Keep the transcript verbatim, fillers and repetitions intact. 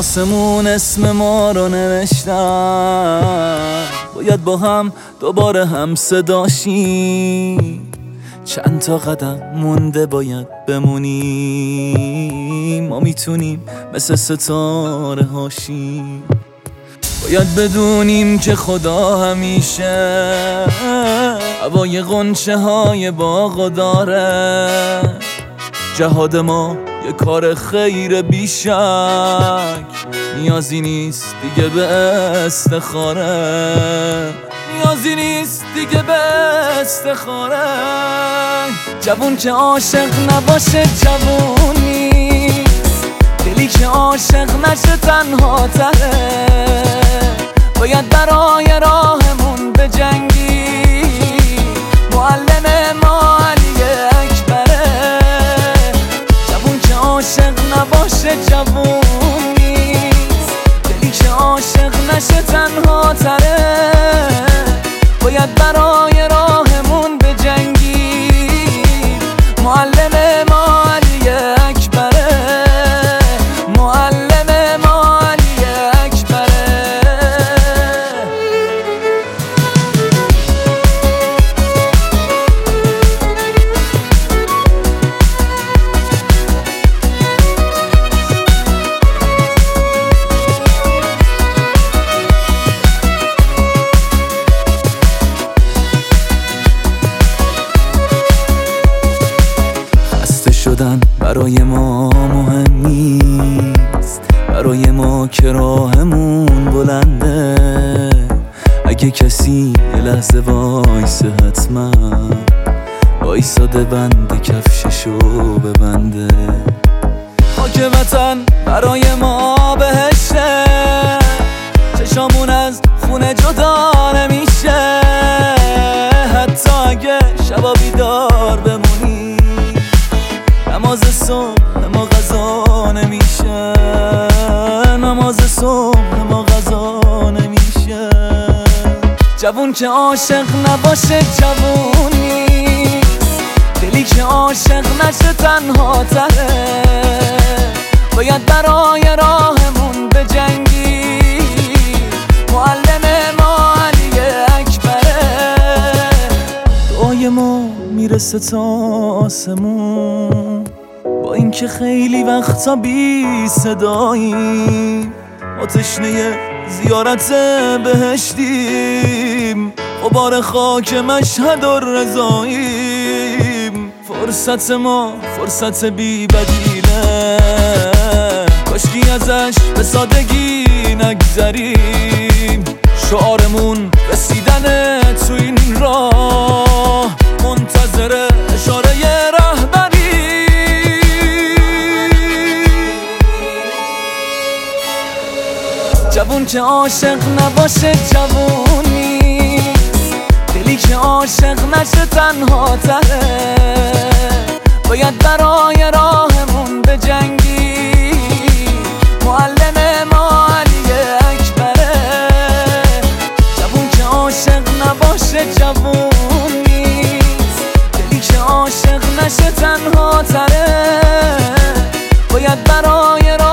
آسمون اسم ما رو نوشتن، باید با هم دوباره هم صداشیم. چند تا قدم مونده باید بمونیم، ما میتونیم مثل ستاره هاشیم. باید بدونیم که خدا همیشه هوای غنچه های باغو داره. جهاد ما یه کار خیر بیشک، نیازی نیست دیگه به استخاره، نیازی نیست دیگه به استخاره. جوون که عاشق نباشه جوون نیست، دلی که عاشق نشه تنها تره. باید برای راهمون بجنگی، معلم ما علی اکبره. جوون که عاشق نباشه جوون نیست، دلی که عاشق نشه تنها تره. باید برای راهمون بجنگی، معلم ما علی اکبره، معلم ما علی اکبره. شدن برای ما مهم نیست، برای ما که راهمون بلنده. اگه کسی یه لحظه وایسه حتما وایساده بند کفششو ببنده. خاک وطن برای ما بهشه، چشامون از خونه جدا نمیشه. حتی اگه شبا بیدار بمونی، نماز صبح ما غذا نمیشه، نماز صبح ما غذا نمیشه. جوون که عاشق نباشه جوون نیست، دلی که عاشق نشه تنها تره. باید برای راهمون بجنگی، معلم ما علی اکبره. دعای ما میرسه تا آسمون، با اینکه خیلی وقتا بی صداییم. ما تشنه زیارت بهشتیم، غبار خاک مشهد و رضاییم. فرصت ما فرصت بی بدیله، کاشکی ازش به سادگی نگذریم. شعارمون رسیدن تو این راه، منتظر اشاره رهبری. جوون که عاشق نباشه جوون نیست، دلی که عاشق نشه تنها تره. باید برای راهمون بجنگی، معلم ما علی اکبره. جوون که عاشق نباشه جوون نیست، دلی که عاشق نشه تنها تره. باید برای راهمون